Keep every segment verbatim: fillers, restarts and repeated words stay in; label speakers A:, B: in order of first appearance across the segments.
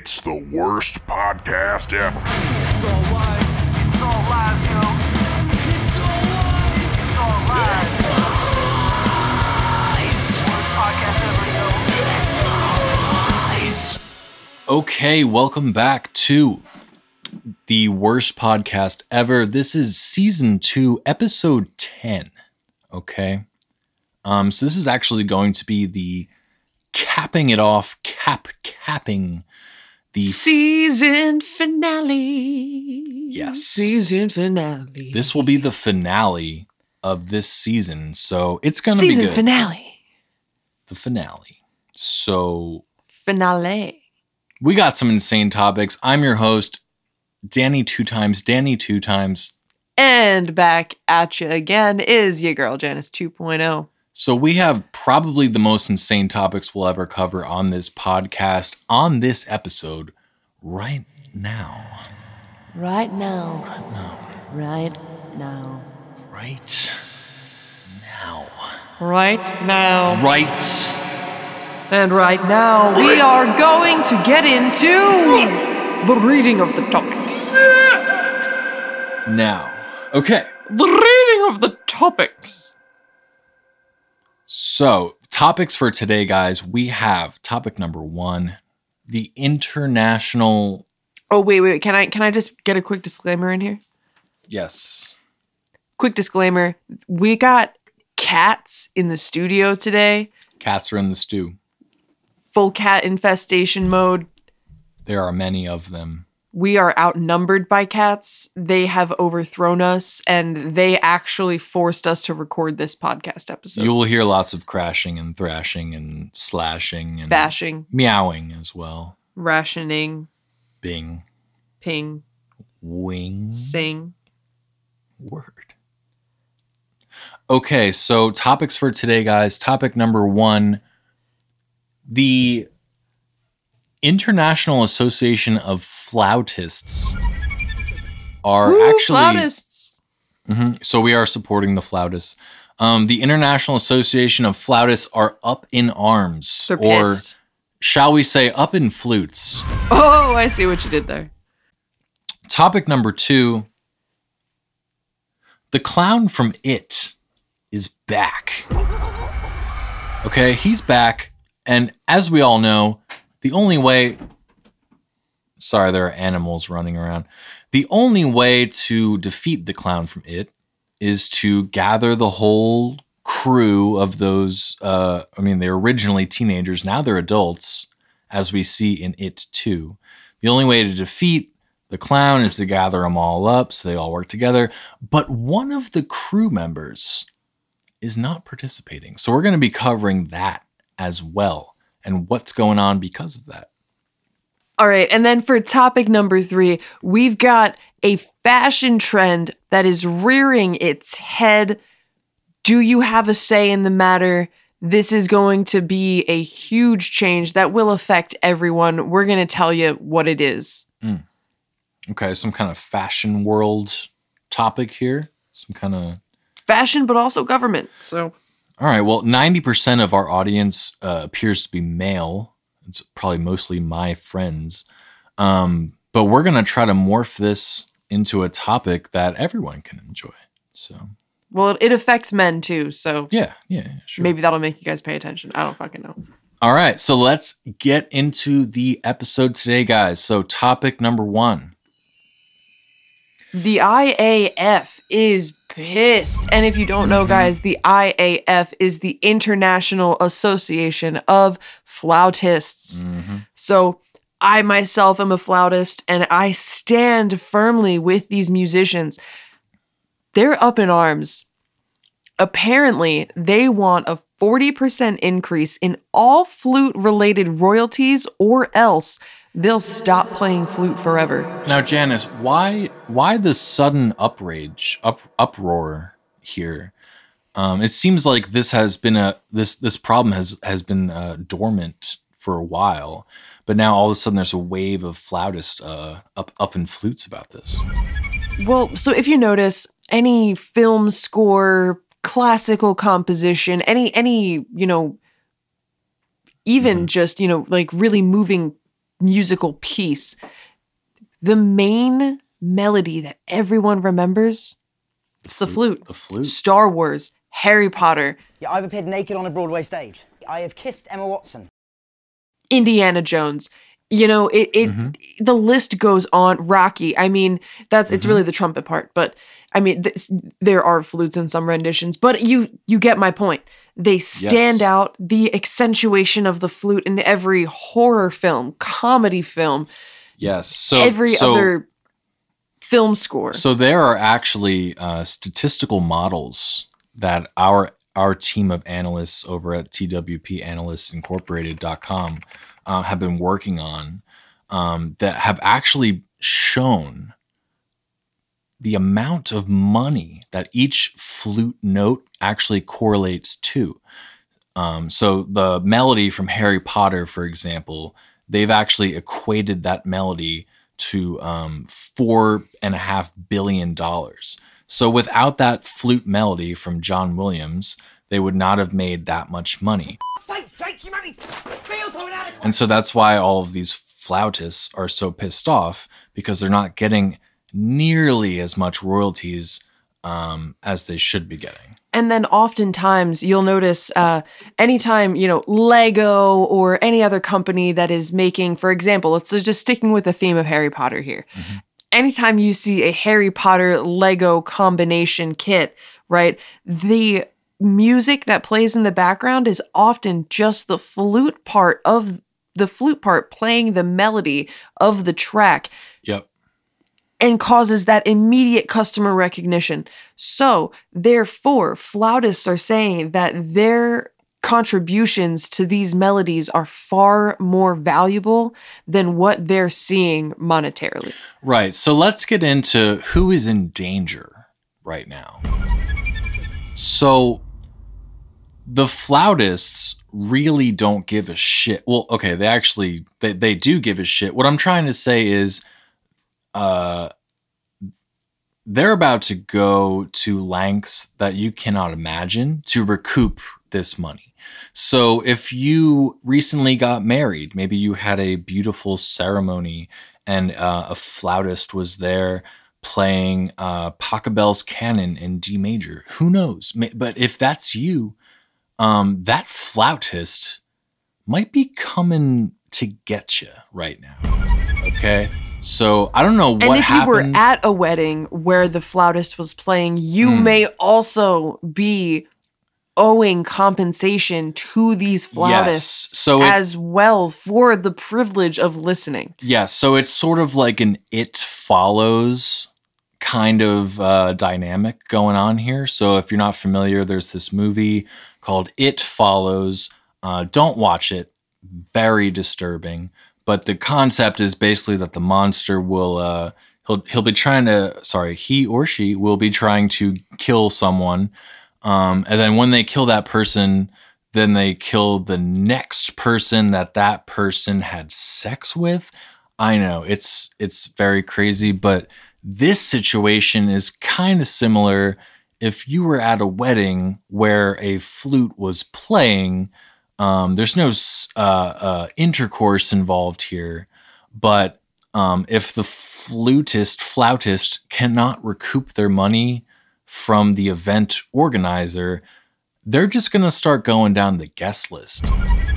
A: It's the worst podcast ever.
B: It's all lies. It's all lies, yo. It's all lies. It's all lies. It's all lies. Worst podcast ever, yo. It's all lies.
C: Okay, welcome back to the worst podcast ever. This is season two, episode ten. Okay. Um, so this is actually going to be the capping it off, cap capping the
D: season finale.
C: Yes.
D: Season finale.
C: This will be the finale of this season. So it's going to be
D: season
C: good.
D: finale.
C: The finale. So
D: Finale.
C: we got some insane topics. I'm your host, Danny two times, Danny two times.
D: And back at you again is your girl, Janice two point oh.
C: So we have probably the most insane topics we'll ever cover on this podcast, on this episode, right now.
D: Right now.
C: Right now.
D: Right now.
C: Right now.
D: Right now.
C: Right.
D: And right now, we are going to get into the reading of the topics.
C: Now. Okay.
D: The reading of the topics.
C: So, topics for today, guys. We have topic number one, the international.
D: Oh, wait, wait. Can I can I just get a quick disclaimer in here?
C: Yes.
D: Quick disclaimer. We got cats in the studio today.
C: Cats are in the stew.
D: Full cat infestation mode.
C: There are many of them.
D: We are outnumbered by cats. They have overthrown us, and they actually forced us to record this podcast episode.
C: You will hear lots of crashing and thrashing and slashing and
D: Bashing.
C: meowing as well.
D: Rationing.
C: Bing.
D: Ping.
C: Wing.
D: Sing.
C: Word. Okay, so topics for today, guys. Topic number one. The International Association of Flautists are
D: Woo,
C: actually...
D: flautists.
C: Mhm, so we are supporting the flautists. Um, the International Association of Flautists are up in arms.
D: They're
C: or
D: pissed.
C: shall we say up in flutes.
D: Oh, I see what you did there.
C: Topic number two. The clown from It is back. Okay, he's back. And as we all know, the only way... Sorry, there are animals running around. The only way to defeat the clown from It is to gather the whole crew of those... Uh, I mean, they're originally teenagers. Now they're adults, as we see in It two. The only way to defeat the clown is to gather them all up so they all work together. But one of the crew members is not participating. So we're going to be covering that as well and what's going on because of that.
D: All right, and then for topic number three, we've got a fashion trend that is rearing its head. Do you have a say in the matter? This is going to be a huge change that will affect everyone. We're going to tell you what it is.
C: Mm. Okay, some kind of fashion world topic here. Some kind of...
D: Fashion, but also government, so...
C: All right, well, ninety percent of our audience uh, appears to be male. It's probably mostly my friends. Um, but we're going to try to morph this into a topic that everyone can enjoy. So,
D: Well, it affects men too, so
C: yeah, yeah, sure.
D: maybe that'll make you guys pay attention. I don't fucking know.
C: All right, so let's get into the episode today, guys. So topic number one.
D: The I A F is pissed. And if you don't know, guys, the I A F is the International Association of Flautists.
C: Mm-hmm.
D: So I myself am a flautist, and I stand firmly with these musicians. They're up in arms. Apparently, they want a forty percent increase in all flute-related royalties, or else they'll stop playing flute forever.
C: Now, Janice, why why the sudden uprage, up uproar here? Um, it seems like this has been a this this problem has has been uh, dormant for a while, but now all of a sudden there's a wave of flautists uh, up up in flutes about this.
D: Well, so if you notice, any film score, classical composition, any any you know, even
C: Mhm.
D: just you know like really moving musical piece, the main melody that everyone remembers, it's the flute.
C: The flute.
D: Star Wars, Harry Potter,
E: Yeah, I've appeared naked on a Broadway stage. I have kissed Emma Watson.
D: Indiana Jones. You know, it, it
C: Mm-hmm.
D: the list goes on. Rocky. I mean, that's it's really the trumpet part, but I mean, th- there are flutes in some renditions, but you you get my point. They stand
C: Yes.
D: out. The accentuation of the flute in every horror film, comedy film,
C: Yes. So
D: every
C: so,
D: other film score.
C: So there are actually uh, statistical models that our our team of analysts over at T W P analysts incorporated dot com uh, have been working on um, that have actually shown the amount of money that each flute note actually correlates to. Um, so the melody from Harry Potter, for example, they've actually equated that melody to um, four and a half billion dollars. So without that flute melody from John Williams, they would not have made that much money. And so that's why all of these flautists are so pissed off, because they're not getting nearly as much royalties um, as they should be getting.
D: And then oftentimes you'll notice uh, anytime, you know, Lego or any other company that is making, for example, let's just sticking with the theme of Harry Potter here.
C: Mm-hmm.
D: Anytime you see a Harry Potter Lego combination kit, right, the music that plays in the background is often just the flute part of the flute part playing the melody of the track.
C: Yep.
D: And causes that immediate customer recognition. So, therefore, flautists are saying that their contributions to these melodies are far more valuable than what they're seeing monetarily.
C: Right. So let's get into who is in danger right now. So the flautists really don't give a shit. Well, okay, they actually they, they do give a shit. What I'm trying to say is uh they're about to go to lengths that you cannot imagine to recoup this money. So if you recently got married, maybe you had a beautiful ceremony and uh, a flautist was there playing uh, Pachelbel's Canon in D major. Who knows? But if that's you, um, that flautist might be coming to get you right now. Okay? So I don't know what
D: and if
C: happened.
D: you were at a wedding where the flautist was playing, you
C: Mm.
D: may also be owing compensation to these flautists
C: Yes. So it-
D: as well for the privilege of listening.
C: Yeah, so it's sort of like an It Follows kind of uh, dynamic going on here. So if you're not familiar, there's this movie called It Follows. Uh, don't watch it. Very disturbing. But the concept is basically that the monster will uh, he'll he'll be trying to sorry he or she will be trying to kill someone, um, and then when they kill that person, then they kill the next person that that person had sex with. I know it's it's very crazy, but this situation is kind of similar. If you were at a wedding where a flute was playing. Um, there's no uh, uh, intercourse involved here, but um, if the flutist, flautist cannot recoup their money from the event organizer, they're just going to start going down the guest list.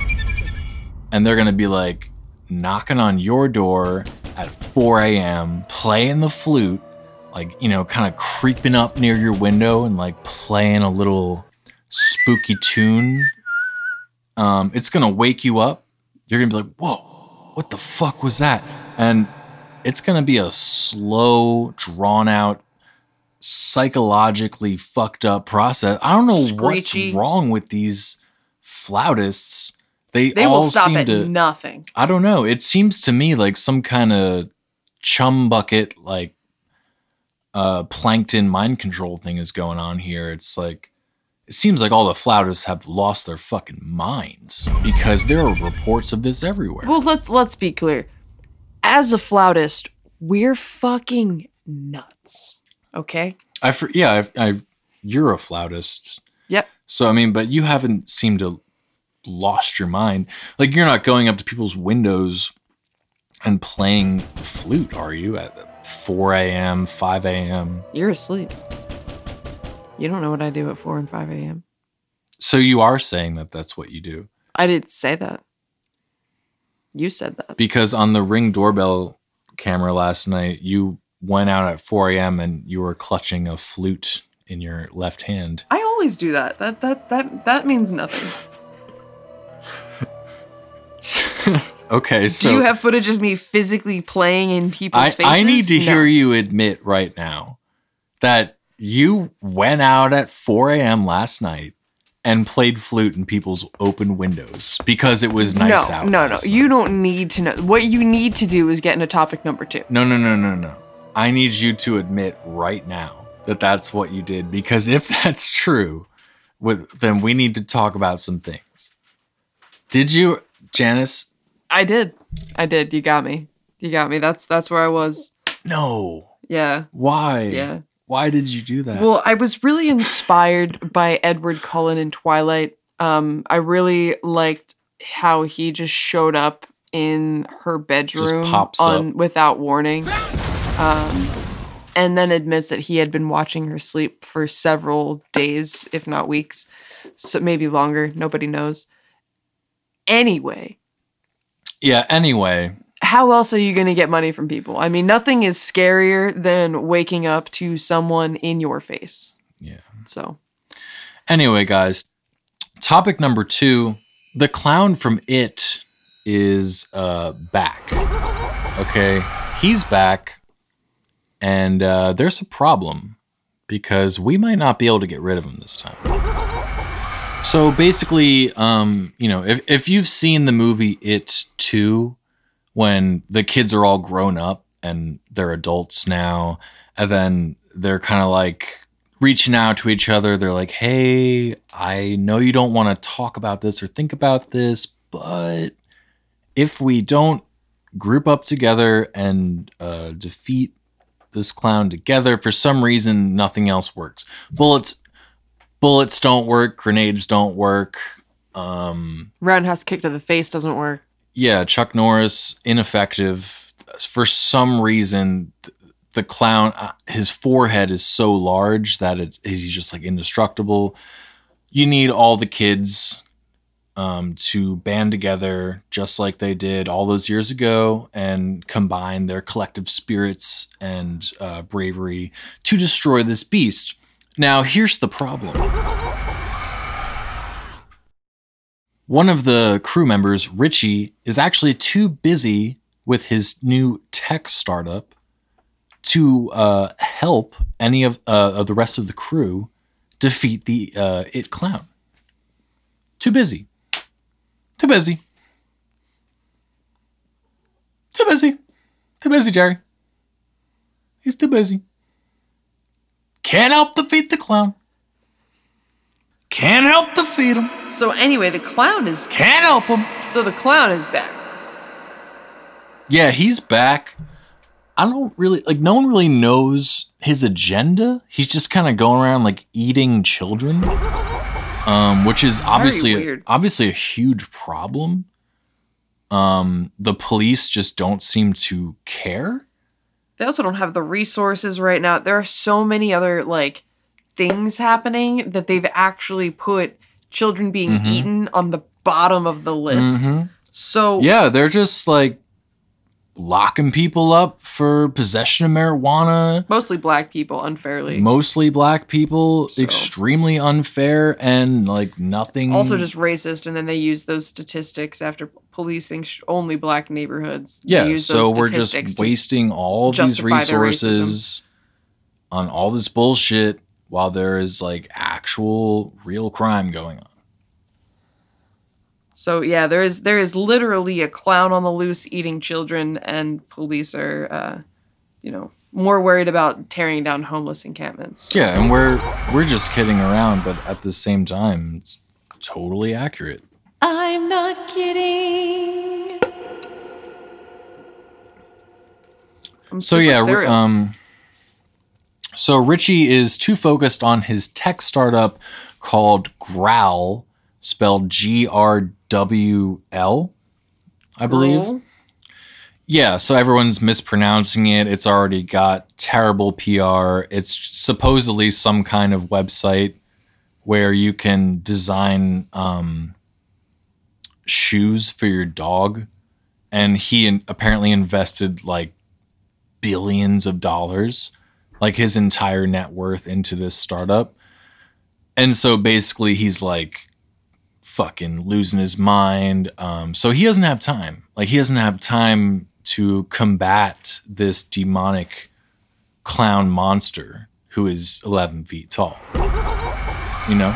C: And they're going to be like knocking on your door at four a.m., playing the flute, like, you know, kind of creeping up near your window and like playing a little spooky tune. Um, it's going to wake you up. You're going to be like, whoa, what the fuck was that? And it's going to be a slow, drawn out, psychologically fucked up process. I don't know
D: Screechy.
C: what's wrong with these flautists. They,
D: They
C: all
D: will stop
C: seem
D: at
C: to,
D: nothing.
C: I don't know. It seems to me like some kind of chum bucket, like uh, plankton mind control thing is going on here. It's like, it seems like all the flautists have lost their fucking minds because there are reports of this everywhere.
D: Well, let's let's be clear. As a flautist, we're fucking nuts. Okay?
C: I for, yeah, I, I you're a flautist,
D: Yep.
C: so I mean, but you haven't seemed to lost your mind. Like you're not going up to people's windows and playing flute, are you, at four a.m., five a.m.?
D: You're asleep. You don't know what I do at four and five a.m.
C: So you are saying that that's what you do?
D: I didn't say that. You said that.
C: Because on the Ring doorbell camera last night, you went out at four a.m. and you were clutching a flute in your left hand.
D: I always do that. That that that that means nothing.
C: Okay, so
D: do you have footage of me physically playing in people's
C: I,
D: faces?
C: I need to
D: No.
C: hear you admit right now that you went out at four a.m. last night and played flute in people's open windows because it was nice
D: no,
C: out.
D: No, no,
C: last
D: You
C: night.
D: don't need to know. What you need to do is get into topic number two.
C: No, no, no, no, no. I need you to admit right now that that's what you did, because if that's true, with then we need to talk about some things. Did you, Janice?
D: I did. I did. You got me. You got me. That's that's where I was.
C: No.
D: Yeah.
C: Why?
D: Yeah.
C: Why did you do that?
D: Well, I was really inspired by Edward Cullen in Twilight. Um, I really liked how he just showed up in her bedroom
C: pops
D: on
C: up.
D: without warning. Um, and then admits that he had been watching her sleep for several days, if not weeks. So maybe longer. Nobody knows. Anyway.
C: Yeah, anyway.
D: How else are you going to get money from people? I mean, nothing is scarier than waking up to someone in your face.
C: Yeah.
D: So,
C: Anyway, guys, topic number two, the clown from It is uh, back. Okay, he's back, and uh, there's a problem because we might not be able to get rid of him this time. So basically, um, you know, if, if you've seen the movie It two, when the kids are all grown up and they're adults now, and then they're kind of like reaching out to each other. They're like, hey, I know you don't want to talk about this or think about this, but if we don't group up together and uh, defeat this clown together, for some reason, nothing else works. Bullets, bullets don't work. Grenades don't work. Um,
D: roundhouse kick to the face doesn't work.
C: yeah, Chuck Norris, ineffective. For some reason, th- the clown, uh, his forehead is so large that it, he's just like indestructible. You need all the kids um, to band together just like they did all those years ago and combine their collective spirits and uh, bravery to destroy this beast. Now, here's the problem. One of the crew members, Richie, is actually too busy with his new tech startup to uh, help any of, uh, of the rest of the crew defeat the uh, It clown. Too busy. Too busy. Too busy. Too busy, Jerry. He's too busy. Can't help defeat the clown. Can't help defeat him.
D: So anyway, the clown is
C: Can't help him.
D: so the clown is back.
C: Yeah, he's back. I don't really, like, no one really knows his agenda. He's just kind of going around, like, eating children, um, which is obviously,
D: weird.
C: obviously a huge problem. Um, the police just don't seem to care.
D: They also don't have the resources right now. There are so many other like things happening that they've actually put children being
C: Mhm.
D: eaten on the bottom of the list.
C: Mhm.
D: So
C: Yeah, they're just, like, locking people up for possession of marijuana.
D: mostly black people unfairly.
C: Mostly black people,
D: So-
C: extremely unfair, and like nothing.
D: Also just racist, and then they use those statistics after policing sh- only black neighborhoods. They
C: yeah.
D: use
C: So
D: those
C: we're just
D: statistics to-
C: wasting all of these
D: justify their
C: resources on all this bullshit while there is like actual real crime going on.
D: So yeah, there is there is literally a clown on the loose eating children, and police are, uh, you know, more worried about tearing down homeless encampments.
C: Yeah, and we're we're just kidding around, but at the same time, it's totally accurate.
D: I'm not kidding. I'm
C: So
D: super
C: yeah, ri-
D: stereo.
C: um, so Richie is too focused on his tech startup called Growl, spelled G R W L, I believe.
D: Roll.
C: Yeah, so everyone's mispronouncing it. It's already got terrible P R. It's supposedly some kind of website where you can design um, shoes for your dog. And he in- apparently invested like billions of dollars, like his entire net worth into this startup. And so basically he's like fucking losing his mind. Um, so he doesn't have time. Like he doesn't have time to combat this demonic clown monster who is eleven feet tall. You know?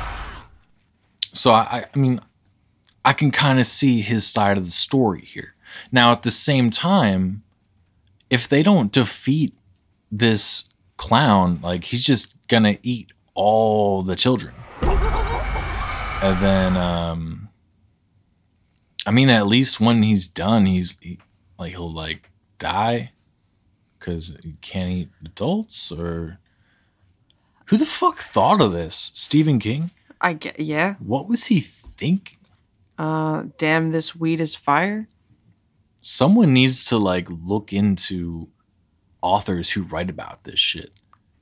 C: So I, I mean, I can kind of see his side of the story here. Now, at the same time, if they don't defeat this clown, like he's just gonna eat all the children. And then, um, I mean, at least when he's done, he's he, like, he'll like die because he can't eat adults, or who the fuck thought of this? Stephen King?
D: I get, yeah.
C: What was he thinking?
D: Uh, damn, this weed is fire.
C: Someone needs to like look into authors who write about this shit.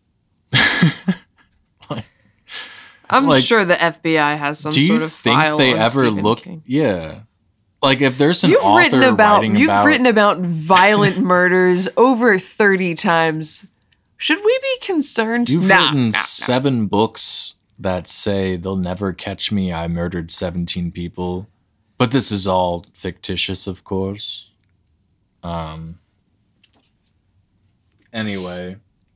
C: like,
D: I'm
C: like,
D: sure the F B I has some
C: do you
D: sort of
C: think
D: file
C: they
D: on
C: ever
D: Stephen
C: look?
D: King.
C: Yeah, like if there's an
D: You've
C: author
D: written about
C: writing
D: you've
C: about,
D: written about violent murders over thirty times. Should we be concerned?
C: you've
D: Nah,
C: written
D: nah, nah.
C: seven books that say they'll never catch me. I murdered seventeen people, but this is all fictitious, of course. Um. Anyway.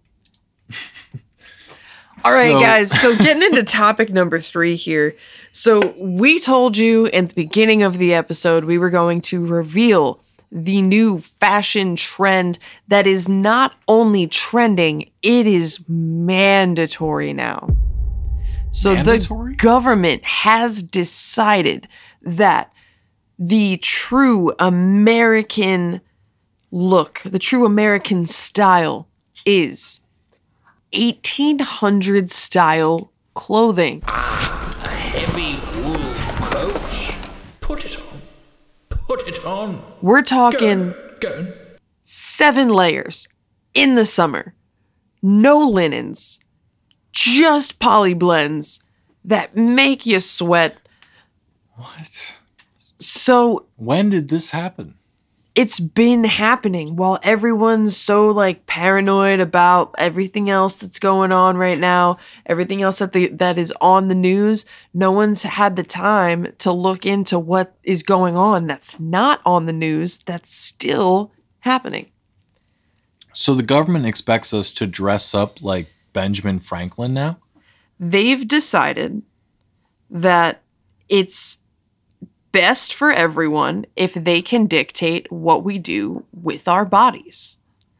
D: All right,
C: So-
D: guys. So getting into topic number three here. So we told you in the beginning of the episode we were going to reveal the new fashion trend that is not only trending, it is mandatory now. So
C: Mandatory?
D: the government has decided that the true American look, the true American style is eighteen hundred style clothing.
F: Heavy wool coat. Put it on. Put it on.
D: We're talking
F: Go.
D: seven layers in the summer, no linens, just poly blends that make you sweat.
C: What?
D: So
C: When did this happen?
D: it's been happening while everyone's so like paranoid about everything else that's going on right now, everything else that the that is on the news. No one's had the time to look into what is going on that's not on the news that's still happening.
C: So the government expects us to dress up like Benjamin Franklin now?
D: They've decided that it's best for everyone if they can dictate what we do with our bodies.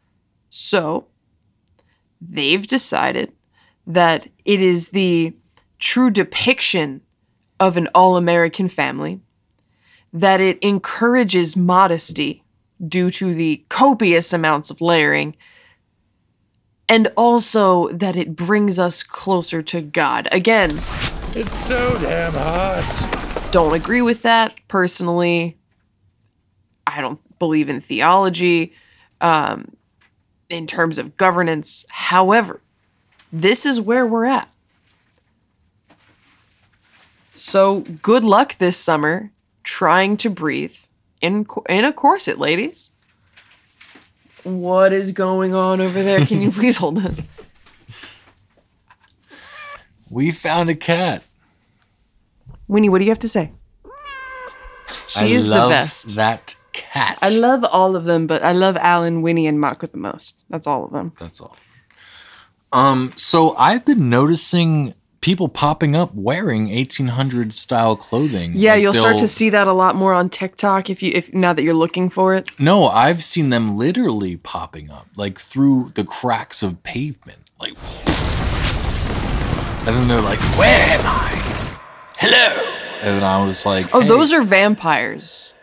D: So they've decided that it is the true depiction of an all-American family, that it encourages modesty due to the copious amounts of layering, and also that it brings us closer to God. Again,
F: It's so damn hot.
D: don't agree with that personally. I don't believe in theology um, in terms of governance. However, this is where we're at. So good luck this summer trying to breathe in in a corset, ladies. What is going on over there? Can you please hold this?
C: We found a cat.
D: Winnie, what do you have to say? She
C: I
D: is
C: love
D: the best.
C: that cat.
D: I love all of them, but I love Alan, Winnie, and Mako the most. That's all of them.
C: That's all. Um, so I've been noticing people popping up wearing eighteen hundred style clothing.
D: Yeah,
C: Like
D: you'll start
C: they'll-
D: to see that a lot more on TikTok if you if now that you're looking for it.
C: No, I've seen them literally popping up, like through the cracks of pavement. Like, and then they're like, "Where am I? Hello." And then I was like,
D: Oh,
C: hey.
D: those are vampires.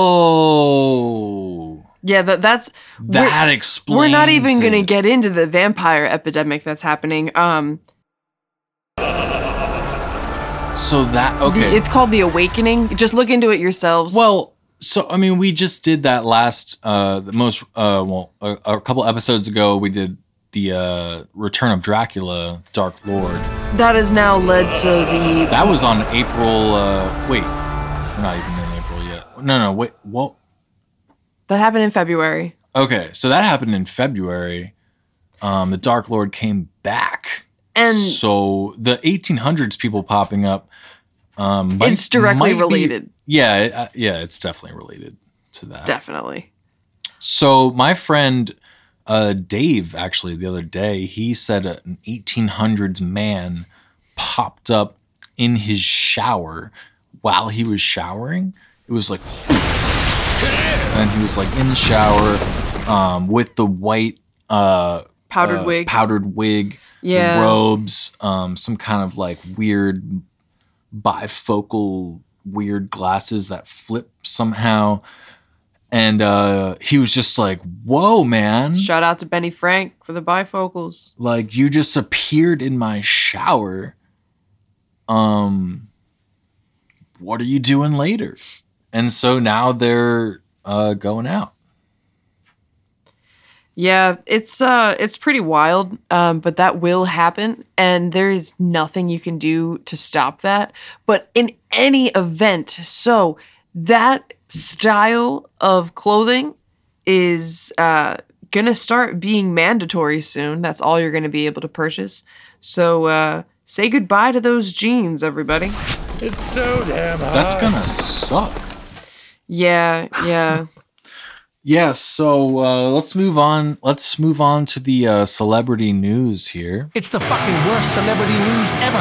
C: Oh,
D: Yeah, that that's
C: that
D: we're,
C: explains.
D: we're not even going to
C: it.
D: get into the vampire epidemic that's happening. Um
C: So that okay.
D: it's called The Awakening. Just look into it yourselves.
C: Well, So, I mean, we just did that last, uh, the most, uh, well, a, a couple episodes ago, we did the uh, Return of Dracula, Dark Lord.
D: That has now led to the.
C: That was on April, uh, wait, we're not even in April yet. No, no, wait, well,
D: That happened in February.
C: okay, so that happened in February. Um, the Dark Lord came back.
D: And
C: So the eighteen hundreds people popping up. Um, might-
D: it's directly
C: might be-
D: related.
C: yeah, it- uh, yeah, it's definitely related to that.
D: Definitely.
C: So my friend uh, Dave, actually, the other day, he said an eighteen hundreds man popped up in his shower while he was showering. It was like, and he was like in the shower um, with the white uh,
D: Powdered
C: uh,
D: wig.
C: powdered wig,
D: Yeah.
C: the robes, um, some kind of like weird bifocal weird glasses that flip somehow. And uh, he was just like, whoa, man.
D: Shout out to Benny Frank for the bifocals.
C: Like, you just appeared in my shower. Um, what are you doing later? And so now they're uh, going out.
D: Yeah, it's uh it's pretty wild, um, but that will happen, and there is nothing you can do to stop that. But in any event, so that style of clothing is uh, gonna start being mandatory soon. That's all you're gonna be able to purchase. So uh, say goodbye to those jeans, everybody.
F: It's so damn hot.
C: That's gonna suck.
D: Yeah, yeah.
C: Yeah, so uh, let's move on. Let's move on to the uh, celebrity news here.
G: It's the fucking worst celebrity news ever.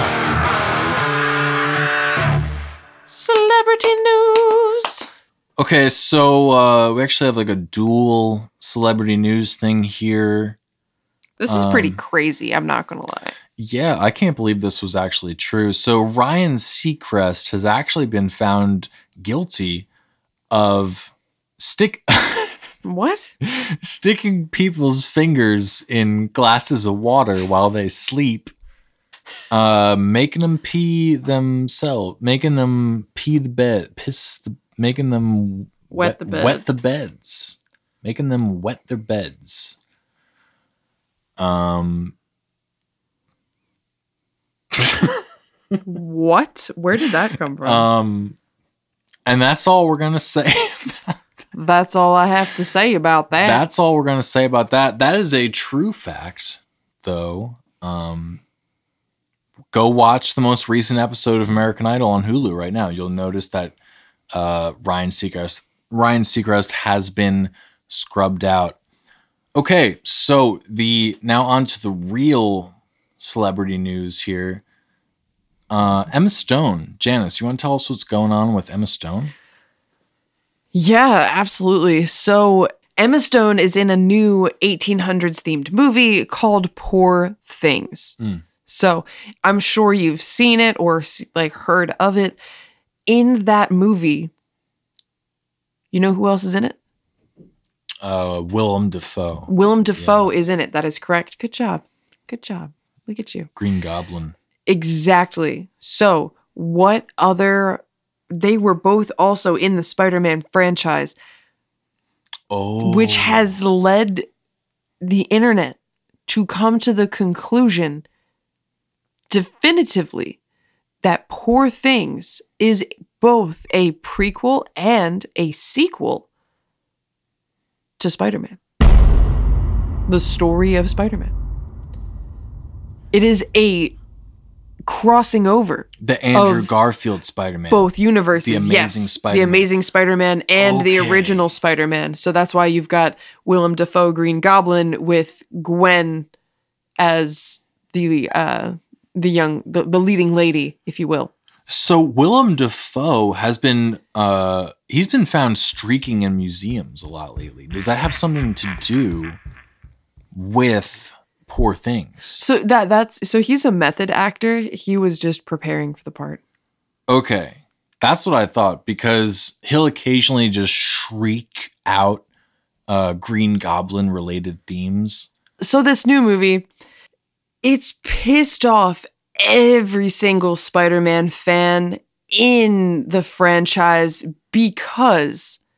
D: Celebrity news.
C: Okay, so uh, we actually have like a dual celebrity news thing here.
D: This is pretty
C: Um,
D: crazy, I'm not gonna lie.
C: Yeah, I can't believe this was actually true. So Ryan Seacrest has actually been found guilty of stick
D: What?
C: sticking people's fingers in glasses of water while they sleep, uh, making them pee themselves, making them pee the bed, piss the, making them
D: Wet the bed.
C: wet the beds, making them wet their beds. Um.
D: What? Where did that come from?
C: Um, and that's all we're gonna say.
D: That's all I have to say about that.
C: That's all we're gonna say about that. That is a true fact, though. Um, go watch the most recent episode of American Idol on Hulu right now. You'll notice that uh, Ryan Seacrest Ryan Seacrest has been scrubbed out. Okay, so the now on to the real celebrity news here. Uh, Emma Stone, Janice, you want to tell us what's going on with Emma Stone?
D: Yeah, absolutely. So Emma Stone is in a new eighteen hundreds themed movie called Poor Things.
C: Mm.
D: So I'm sure you've seen it or se- like heard of it. In that movie, you know who else is in it?
C: Uh, Willem Dafoe,
D: Willem Dafoe is in it. That is correct. Good job. Good job. Look at you.
C: Green Goblin.
D: Exactly. So, what other? They were both also in the Spider-Man franchise,
C: Oh,
D: which has led the internet to come to the conclusion definitively that Poor Things is both a prequel and a sequel to Spider-Man. The story of Spider-Man. It is a crossing over
C: the Andrew
D: of
C: Garfield Spider-Man.
D: both universes.
C: The
D: yes,
C: Amazing
D: the
C: Spider-Man.
D: Amazing Spider-Man and the
C: Okay.
D: original Spider-Man. So that's why you've got Willem Dafoe Green Goblin with Gwen as the uh, the young the, the leading lady, if you will.
C: So Willem Dafoe has been uh he's been found streaking in museums a lot lately. Does that have something to do with Poor Things?
D: So that that's so he's a method actor. He was just preparing for the part.
C: Okay. That's what I thought, because he'll occasionally just shriek out uh Green Goblin related themes.
D: So this new movie, it's pissed off every single Spider-Man fan in the franchise because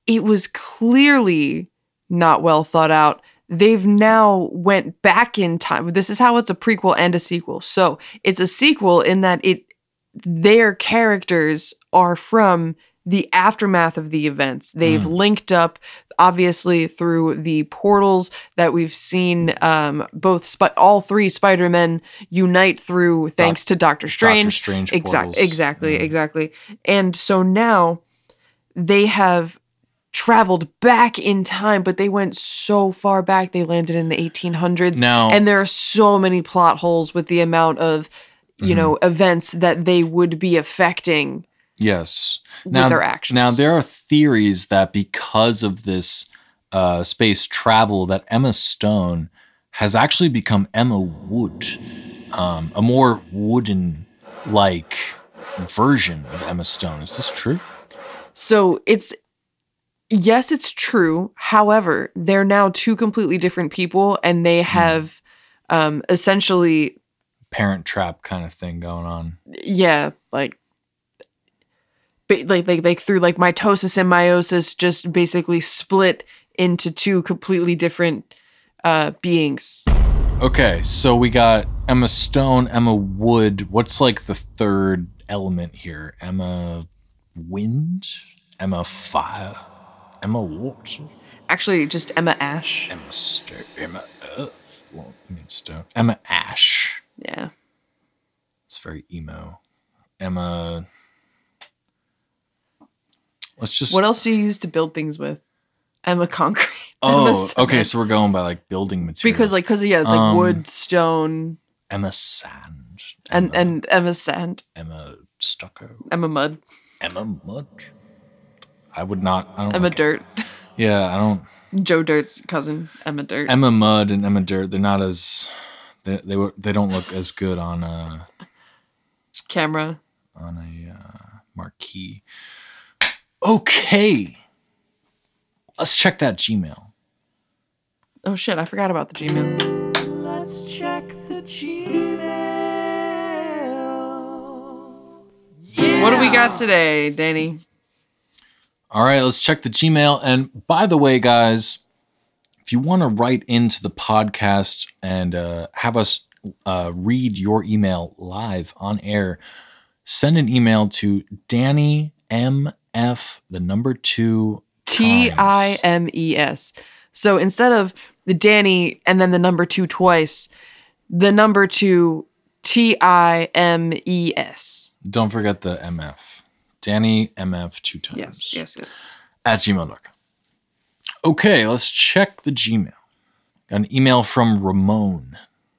D: it was clearly not well thought out. They've now went back in time. This is how it's a prequel and a sequel. So it's a sequel in that it their characters are from the aftermath of the events. They've
C: Mm.
D: linked up, obviously, through the portals that we've seen um, both sp- all three Spider-Men unite through, thanks to Doctor Strange.
C: Strange
D: Exact-
C: portals.
D: exactly,
C: Mm.
D: exactly. And so now they have traveled back in time, but they went so far back. They landed in the eighteen hundreds.
C: Now-
D: and there are so many plot holes with the amount of, you know, events that they would be affecting.
C: Yes.
D: With
C: Now,
D: their actions.
C: Now there are theories that because of this uh, space travel, that Emma Stone has actually become Emma Wood, um, a more wooden-like version of Emma Stone. Is this true?
D: So it's, yes, it's true. However, they're now two completely different people, and they have um, essentially,
C: Parent Trap kind of thing going on.
D: yeah, like, ba- like, like, like through like mitosis and meiosis, just basically split into two completely different uh, beings.
C: Okay, so we got Emma Stone, Emma Wood. What's like the third element here? Emma Wind? Emma Fire? Emma Water?
D: Actually, just Emma Ash.
C: Emma Stone? Emma Earth? Well, I mean Stone. Emma Ash.
D: Yeah.
C: It's very emo. Emma... Let's just...
D: What else do you use to build things with? Emma Concrete. Emma
C: Oh, okay,
D: Cement.
C: so we're going by like building materials.
D: Because like, cause yeah, it's like
C: Um,
D: wood, stone,
C: Emma Sand.
D: and
C: Emma,
D: and Emma Sand,
C: Emma Stucco.
D: Emma Mud,
C: Emma Mud. I would not... I don't
D: Emma
C: like-
D: Dirt,
C: Yeah, I don't...
D: Joe Dirt's cousin, Emma Dirt.
C: Emma Mud and Emma Dirt, they're not as... They they, were, they don't look as good on a,
D: Camera.
C: on a uh, marquee. Okay. Let's check that Gmail.
D: Oh shit, I forgot about the Gmail.
B: Let's check the Gmail. Yeah.
D: What do we got today, Danny?
C: All right, let's check the Gmail. And by the way, guys, if you want to write into the podcast and uh, have us uh, read your email live on air, send an email to Danny M F, the number two,
D: T I M E S. So instead of the Danny and then the number two twice, the number two T I M E S.
C: Don't forget the M F. Danny M F two times.
D: Yes, yes, yes.
C: At gmail dot com. Okay, let's check the Gmail. Got an email from Ramon.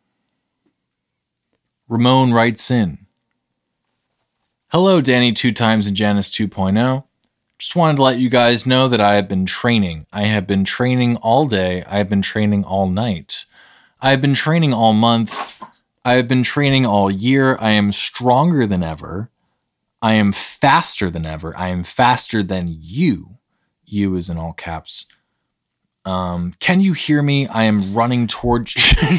C: Ramon writes in. Hello, Danny two times and Janice two point oh. Just wanted to let you guys know that I have been training. I have been training all day. I have been training all night. I have been training all month. I have been training all year. I am stronger than ever. I am faster than ever. I am faster than you. You is in all caps. Um, can you hear me? I am running towards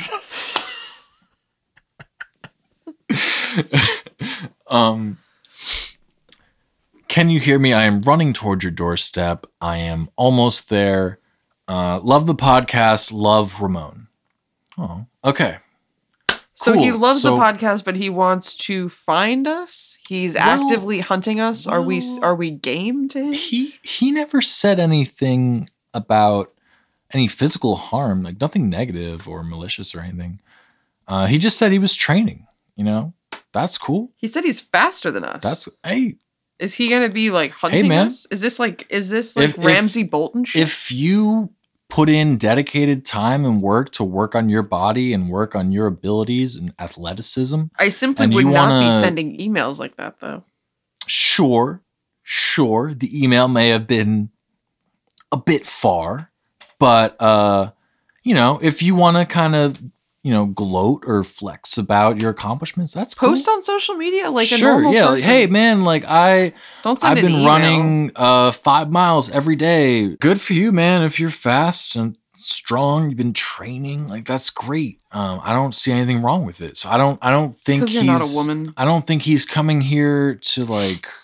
C: um, can you hear me? I am running towards your doorstep. I am almost there. Uh, love the podcast. Love Ramon. Oh, okay.
D: So he
C: Cool.
D: loves
C: So-
D: the podcast, but he wants to find us. He's
C: Well-
D: actively hunting us. are we
C: well-
D: are we game to him?
C: He he never said anything about any physical harm, like nothing negative or malicious or anything. Uh, he just said he was training. You know, that's cool.
D: He said he's faster than us.
C: That's hey.
D: Is he gonna be like hunting
C: man.
D: us? Is this like is this like
C: If- if-
D: Ramsey Bolton shit?
C: If you put in dedicated time and work to work on your body and work on your abilities and athleticism,
D: I simply
C: and
D: would
C: you
D: not
C: wanna-
D: be sending emails like that though.
C: sure, sure, the email may have been a bit far, but uh, you know, if you want to kind of, you know, gloat or flex about your accomplishments, that's cool.
D: Post on social media like a
C: sure,
D: normal
C: yeah.
D: person.
C: Like, hey, man, like I,
D: Don't send
C: I've
D: an
C: been
D: email.
C: running uh five miles every day. Good for you, man. If you're fast and strong, you've been training. Like that's great. Um, I don't see anything wrong with it. So I don't, I don't think
D: 'Cause
C: he's
D: you're not a woman.
C: I don't think he's coming here to like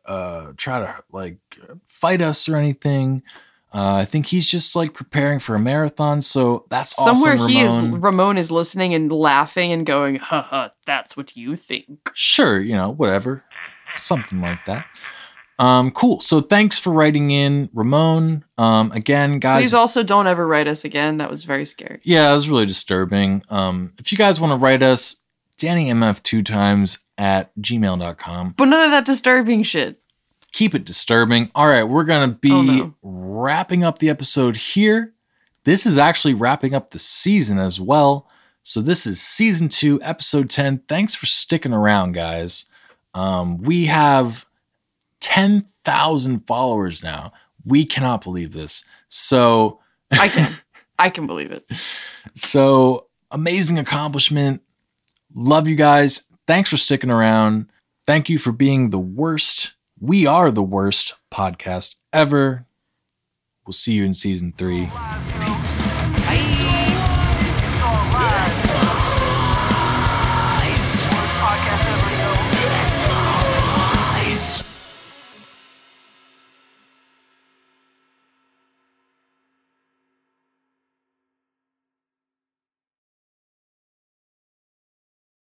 C: uh, try to like fight us or anything. Uh, I think he's just like preparing for a marathon. So that's
D: Somewhere
C: awesome,
D: he is,
C: Ramon.
D: Ramon is listening and laughing and going, haha, that's what you think.
C: Sure, you know, whatever. Something like that. Um, cool. So thanks for writing in, Ramon. Um, again, guys.
D: Please also don't ever write us again. That was very scary.
C: Yeah, it was really disturbing. Um, if you guys want to write us, Danny M F two times at gmail dot com.
D: But none of that disturbing shit.
C: Keep it disturbing. All right, we're going to be
D: Oh, no.
C: wrapping up the episode here. This is actually wrapping up the season as well. So this is season two, episode ten. Thanks for sticking around, guys. Um, we have ten thousand followers now. We cannot believe this. So
D: I can. I can believe it.
C: So amazing accomplishment. Love you guys. Thanks for sticking around. Thank you for being the worst. We are the worst podcast ever. We'll see you in season three.